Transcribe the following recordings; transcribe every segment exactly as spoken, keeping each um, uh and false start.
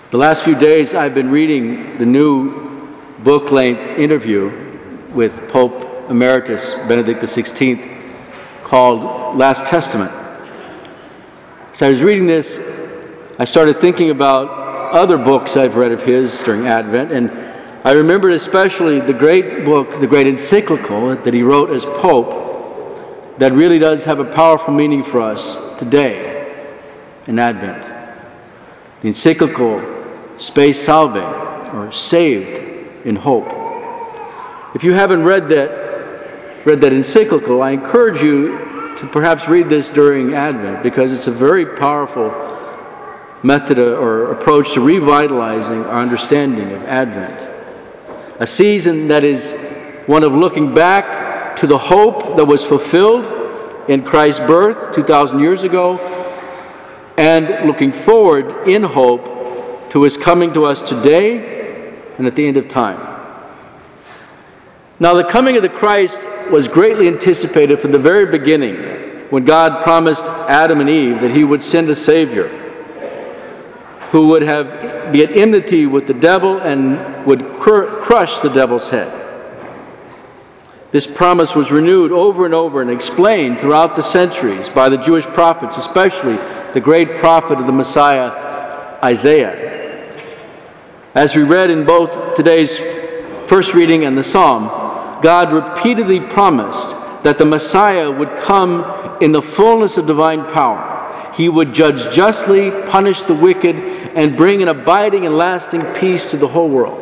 The last few days I've been reading the new book-length interview with Pope Emeritus Benedict the sixteenth called Last Testament. As I was reading this, I started thinking about other books I've read of his during Advent, and I remembered especially the great book, the great encyclical that he wrote as Pope that really does have a powerful meaning for us today in Advent. The encyclical Spe Salve, or Saved in Hope. If you haven't read that, read that encyclical, I encourage you to perhaps read this during Advent, because it's a very powerful method or approach to revitalizing our understanding of Advent. A season that is one of looking back to the hope that was fulfilled in Christ's birth two thousand years ago, and looking forward in hope to his coming to us today and at the end of time. Now, the coming of the Christ was greatly anticipated from the very beginning, when God promised Adam and Eve that he would send a Savior who would have be at enmity with the devil and would cr- crush the devil's head. This promise was renewed over and over and explained throughout the centuries by the Jewish prophets, especially the great prophet of the Messiah, Isaiah. As we read in both today's first reading and the Psalm, God repeatedly promised that the Messiah would come in the fullness of divine power. He would judge justly, punish the wicked, and bring an abiding and lasting peace to the whole world.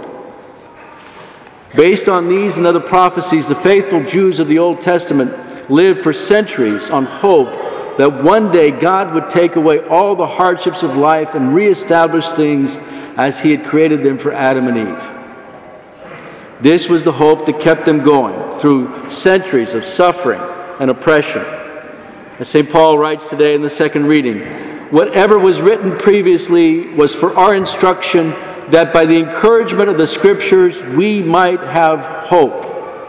Based on these and other prophecies, the faithful Jews of the Old Testament lived for centuries on hope that one day God would take away all the hardships of life and reestablish things as he had created them for Adam and Eve. This was the hope that kept them going through centuries of suffering and oppression. As Saint Paul writes today in the second reading, whatever was written previously was for our instruction, that by the encouragement of the Scriptures we might have hope.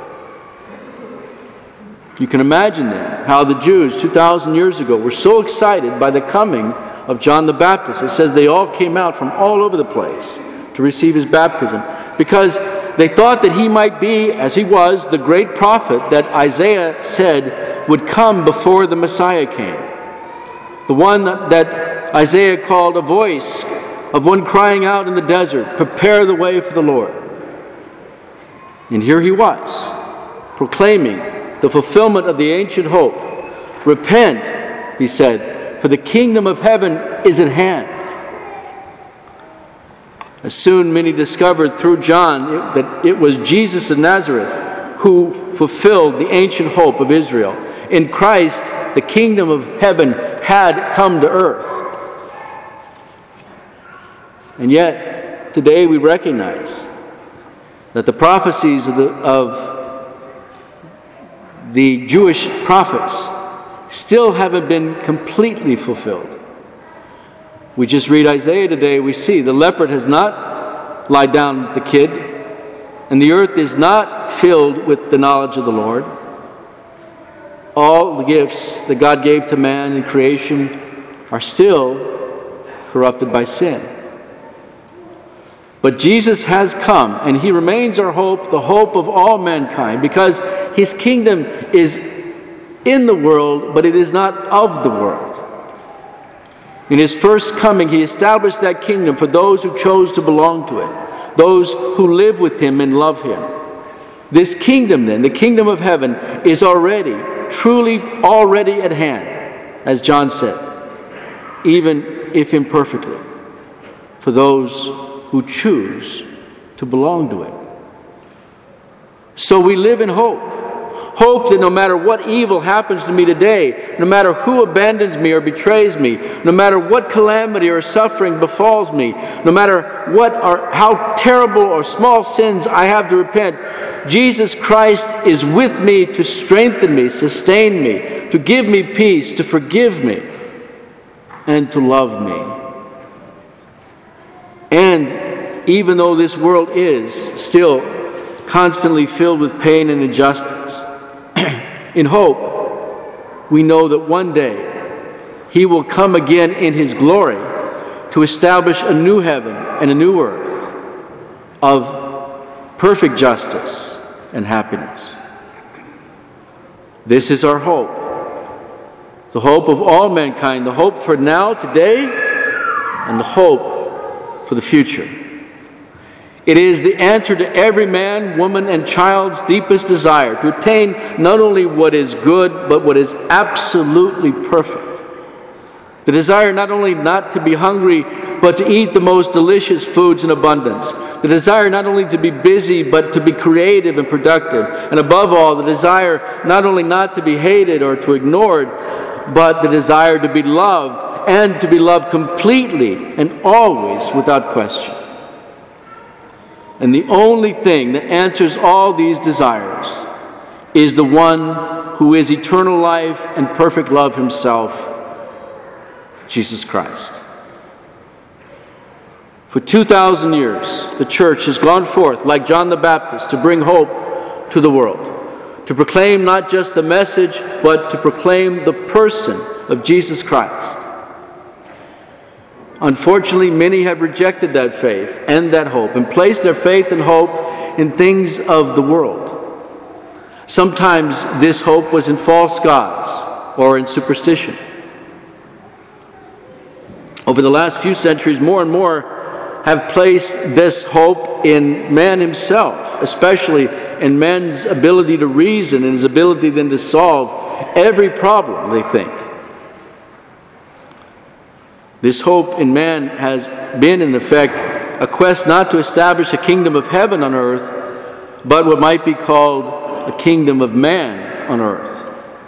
You can imagine then how the Jews two thousand years ago were so excited by the coming of John the Baptist. It says they all came out from all over the place to receive his baptism, because they thought that he might be, as he was, the great prophet that Isaiah said would come before the Messiah came. The one that Isaiah called a voice of one crying out in the desert, prepare the way for the Lord. And here he was, proclaiming the fulfillment of the ancient hope. Repent, he said, for the kingdom of heaven is at hand. As soon many discovered through John that it was Jesus of Nazareth who fulfilled the ancient hope of Israel. In Christ, the kingdom of heaven had come to earth. And yet, today we recognize that the prophecies of the, of the Jewish prophets still haven't been completely fulfilled. We just read Isaiah today, we see the leopard has not lied down with the kid, and the earth is not filled with the knowledge of the Lord. All the gifts that God gave to man in creation are still corrupted by sin. But Jesus has come, and he remains our hope, the hope of all mankind, because his kingdom is in the world, but it is not of the world. In his first coming, he established that kingdom for those who chose to belong to it, those who live with him and love him. This kingdom, then, the kingdom of heaven, is already, truly already at hand, as John said, even if imperfectly, for those who choose to belong to it. So we live in hope. Hope that no matter what evil happens to me today, no matter who abandons me or betrays me, no matter what calamity or suffering befalls me, no matter what or how terrible or small sins I have to repent, Jesus Christ is with me to strengthen me, sustain me, to give me peace, to forgive me, and to love me. And even though this world is still constantly filled with pain and injustice, in hope, we know that one day he will come again in his glory to establish a new heaven and a new earth of perfect justice and happiness. This is our hope, the hope of all mankind, the hope for now, today, and the hope for the future. It is the answer to every man, woman, and child's deepest desire to attain not only what is good, but what is absolutely perfect. The desire not only not to be hungry, but to eat the most delicious foods in abundance. The desire not only to be busy, but to be creative and productive. And above all, the desire not only not to be hated or to ignored, but the desire to be loved, and to be loved completely and always without question. And the only thing that answers all these desires is the one who is eternal life and perfect love himself, Jesus Christ. For two thousand years, the church has gone forth, like John the Baptist, to bring hope to the world, to proclaim not just the message, but to proclaim the person of Jesus Christ. Unfortunately, many have rejected that faith and that hope and placed their faith and hope in things of the world. Sometimes this hope was in false gods or in superstition. Over the last few centuries, more and more have placed this hope in man himself, especially in man's ability to reason and his ability then to solve every problem, they think. This hope in man has been, in effect, a quest not to establish a kingdom of heaven on earth, but what might be called a kingdom of man on earth.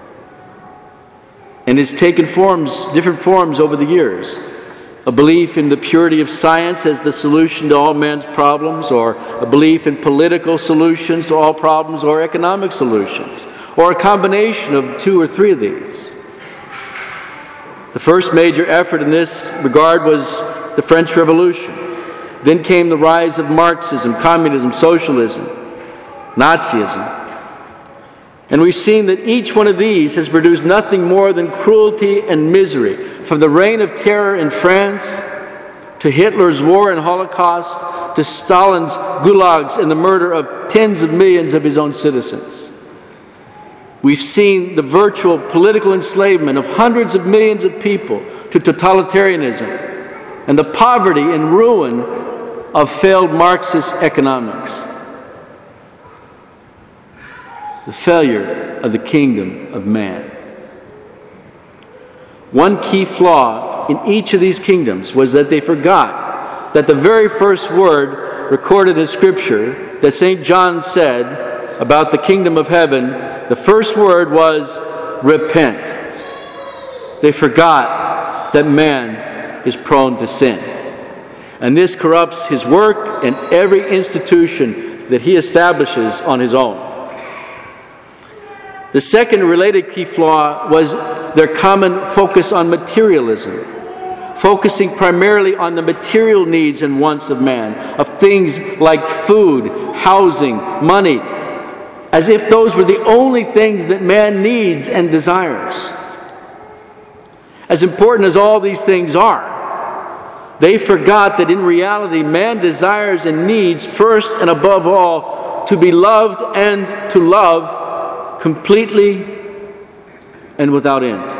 And it's taken forms, different forms over the years. A belief in the purity of science as the solution to all man's problems, or a belief in political solutions to all problems, or economic solutions, or a combination of two or three of these. The first major effort in this regard was the French Revolution. Then came the rise of Marxism, communism, socialism, Nazism. And we've seen that each one of these has produced nothing more than cruelty and misery, from the reign of terror in France, to Hitler's war and Holocaust, to Stalin's gulags and the murder of tens of millions of his own citizens. We've seen the virtual political enslavement of hundreds of millions of people to totalitarianism, and the poverty and ruin of failed Marxist economics. The failure of the kingdom of man. One key flaw in each of these kingdoms was that they forgot that the very first word recorded in Scripture that Saint John said about the kingdom of heaven, the first word was repent. They forgot that man is prone to sin. And this corrupts his work and every institution that he establishes on his own. The second related key flaw was their common focus on materialism, focusing primarily on the material needs and wants of man, of things like food, housing, money, as if those were the only things that man needs and desires. As important as all these things are, they forgot that in reality man desires and needs first and above all to be loved and to love completely and without end.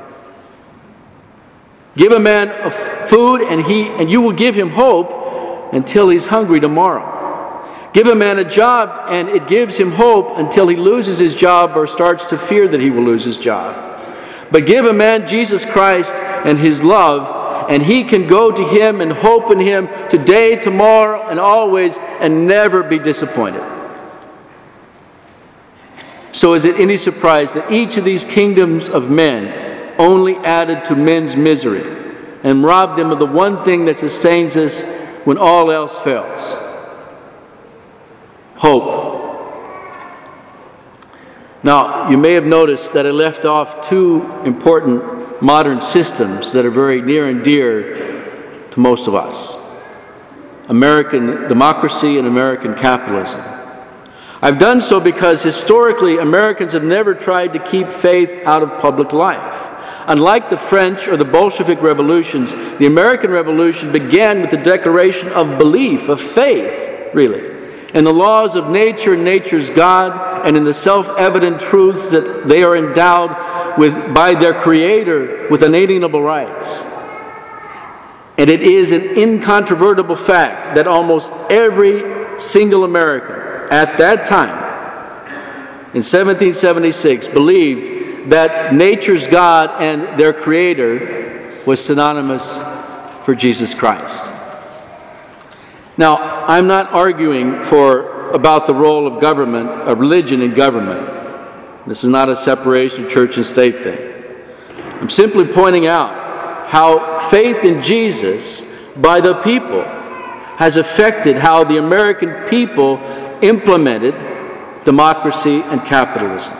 Give a man a food and he and you will give him hope until he's hungry tomorrow. Give a man a job and it gives him hope until he loses his job or starts to fear that he will lose his job. But give a man Jesus Christ and his love, and he can go to him and hope in him today, tomorrow, and always, and never be disappointed. So is it any surprise that each of these kingdoms of men only added to men's misery and robbed them of the one thing that sustains us when all else fails? Hope. Now, you may have noticed that I left off two important modern systems that are very near and dear to most of us: American democracy and American capitalism. I've done so because historically Americans have never tried to keep faith out of public life. Unlike the French or the Bolshevik revolutions, the American Revolution began with the declaration of belief, of faith, really, in the laws of nature and nature's God, and in the self-evident truths that they are endowed with by their Creator with inalienable rights. And it is an incontrovertible fact that almost every single American at that time, in seventeen seventy-six, believed that nature's God and their Creator was synonymous for Jesus Christ. Now, I'm not arguing for about the role of government, of religion in government. This is not a separation of church and state thing. I'm simply pointing out how faith in Jesus by the people has affected how the American people implemented democracy and capitalism.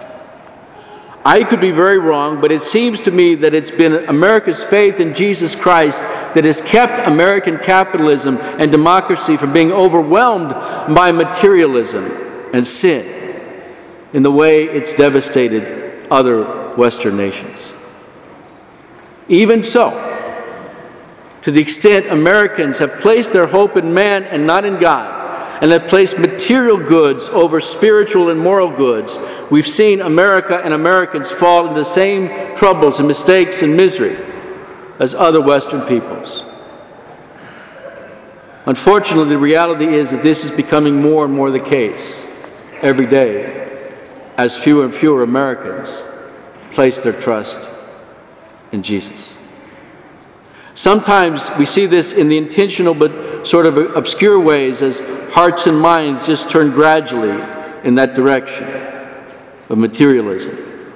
I could be very wrong, but it seems to me that it's been America's faith in Jesus Christ that has kept American capitalism and democracy from being overwhelmed by materialism and sin in the way it's devastated other Western nations. Even so, to the extent Americans have placed their hope in man and not in God, and have placed material goods over spiritual and moral goods, we've seen America and Americans fall into the same troubles and mistakes and misery as other Western peoples. Unfortunately, the reality is that this is becoming more and more the case every day as fewer and fewer Americans place their trust in Jesus. Sometimes we see this in the intentional but sort of obscure ways as hearts and minds just turn gradually in that direction of materialism.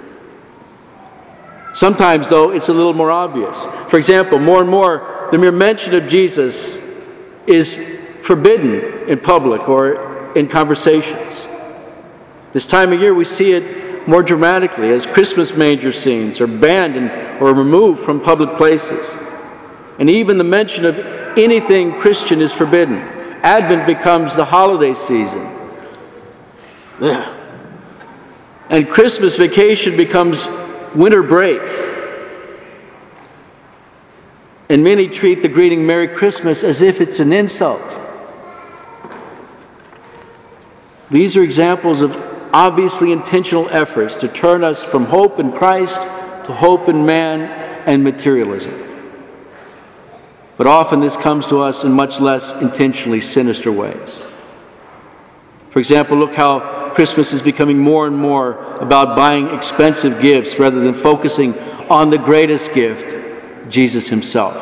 Sometimes, though, it's a little more obvious. For example, more and more, the mere mention of Jesus is forbidden in public or in conversations. This time of year, we see it more dramatically as Christmas manger scenes are banned and, or removed from public places. And even the mention of anything Christian is forbidden. Advent becomes the holiday season. Yeah. And Christmas vacation becomes winter break. And many treat the greeting Merry Christmas as if it's an insult. These are examples of obviously intentional efforts to turn us from hope in Christ to hope in man and materialism. But often this comes to us in much less intentionally sinister ways. For example, look how Christmas is becoming more and more about buying expensive gifts rather than focusing on the greatest gift, Jesus himself.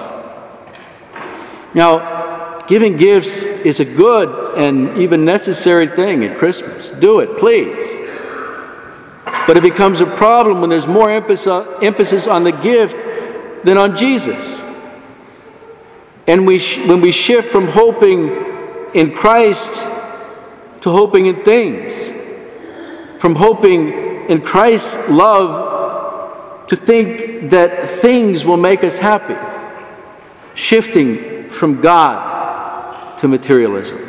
Now, giving gifts is a good and even necessary thing at Christmas. Do it, please. But it becomes a problem when there's more emphasis on the gift than on Jesus. And we sh- when we shift from hoping in Christ to hoping in things, from hoping in Christ's love to think that things will make us happy, shifting from God to materialism.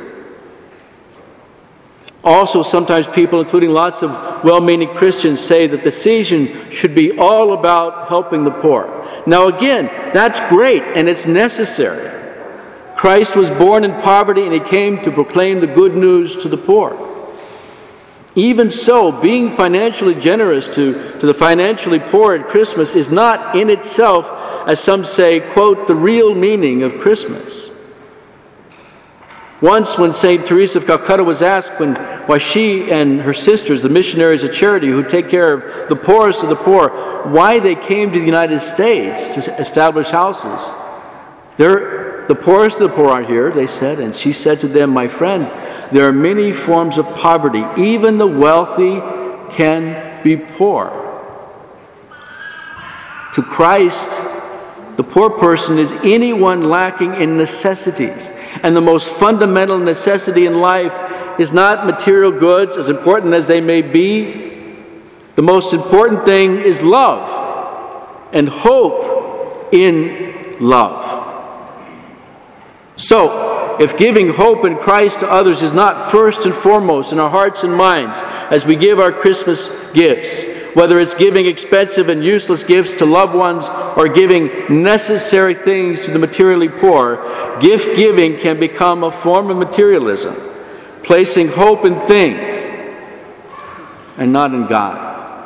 Also, sometimes people, including lots of well-meaning Christians, say that the season should be all about helping the poor. Now again, that's great and it's necessary. Christ was born in poverty and he came to proclaim the good news to the poor. Even so, being financially generous to, to the financially poor at Christmas is not in itself, as some say, quote, the real meaning of Christmas. Once when Saint Teresa of Calcutta was asked when, why she and her sisters, the missionaries of charity who take care of the poorest of the poor, why they came to the United States to establish houses. They're, the poorest of the poor aren't here, they said, and she said to them, my friend, there are many forms of poverty. Even the wealthy can be poor. To Christ, the poor person is anyone lacking in necessities. And the most fundamental necessity in life is not material goods, as important as they may be. The most important thing is love and hope in love. So, if giving hope in Christ to others is not first and foremost in our hearts and minds as we give our Christmas gifts, whether it's giving expensive and useless gifts to loved ones or giving necessary things to the materially poor, gift giving can become a form of materialism, placing hope in things and not in God.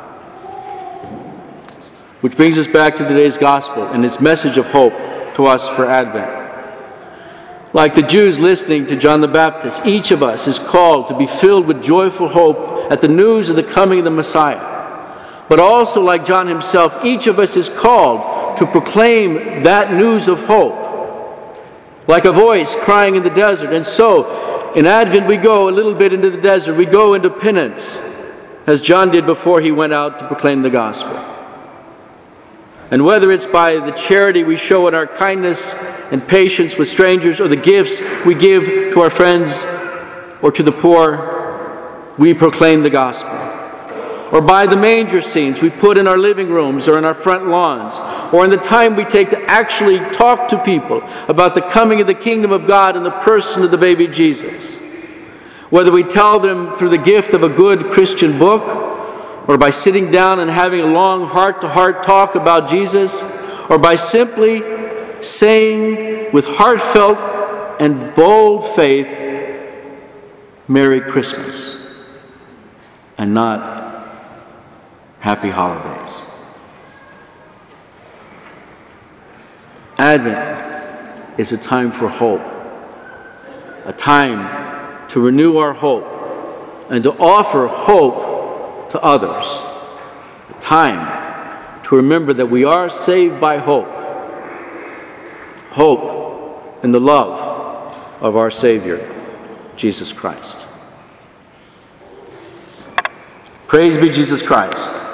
Which brings us back to today's gospel and its message of hope to us for Advent. Like the Jews listening to John the Baptist, each of us is called to be filled with joyful hope at the news of the coming of the Messiah. But also, like John himself, each of us is called to proclaim that news of hope, like a voice crying in the desert. And so, in Advent, we go a little bit into the desert. We go into penance, as John did before he went out to proclaim the gospel. And whether it's by the charity we show in our kindness and patience with strangers, or the gifts we give to our friends or to the poor, we proclaim the gospel. Or by the manger scenes we put in our living rooms or in our front lawns, or in the time we take to actually talk to people about the coming of the kingdom of God in the person of the baby Jesus. Whether we tell them through the gift of a good Christian book, or by sitting down and having a long heart-to-heart talk about Jesus, or by simply saying with heartfelt and bold faith, Merry Christmas, and not Happy Holidays. Advent is a time for hope, a time to renew our hope and to offer hope to others. A time to remember that we are saved by hope. Hope in the love of our Savior, Jesus Christ. Praise be Jesus Christ.